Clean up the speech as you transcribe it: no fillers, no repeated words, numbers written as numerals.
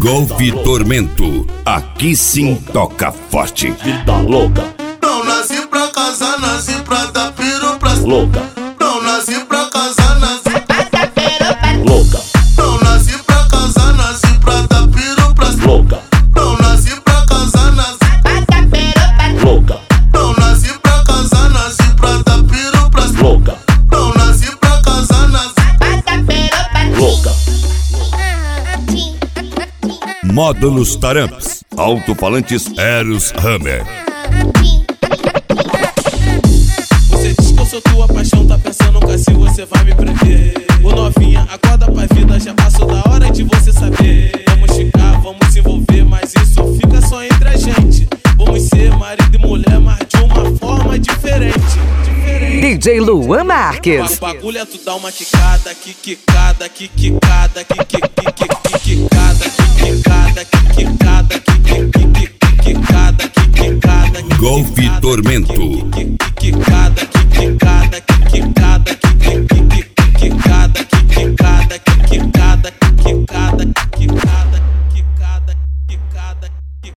Golfe Tormento, aqui sim toca forte. Vida louca. Não nasci pra casar, nasci pra dar piro pra louca. Não nasci pra casar, nasci pra dar piro pra louca. Não nasci pra casar, nasci pra dar piro pra louca. Não nasci pra casar, nasci pra dar piro pra louca. Não nasci pra casar, nasci pra dar piro pra louca. Não nasci pra casar, nasci pra dar piro pra louca. Módulos Taramps, alto-falantes Eros Hammer. Você diz que eu sou tua paixão, tá pensando nunca se você vai me prender. Ô novinha, acorda pra vida, já passou da hora de você saber. Vamos ficar, vamos se envolver, mas isso fica só entre a gente. Vamos ser marido e mulher, mas de uma forma diferente. DJ Luan Marques. O bagulho é tu dar uma quicada, quicada, quicada, quicada, quicada, quicada, quicada, quicada. Golfe Tormento. Quicada, quicada, quicada, quicada.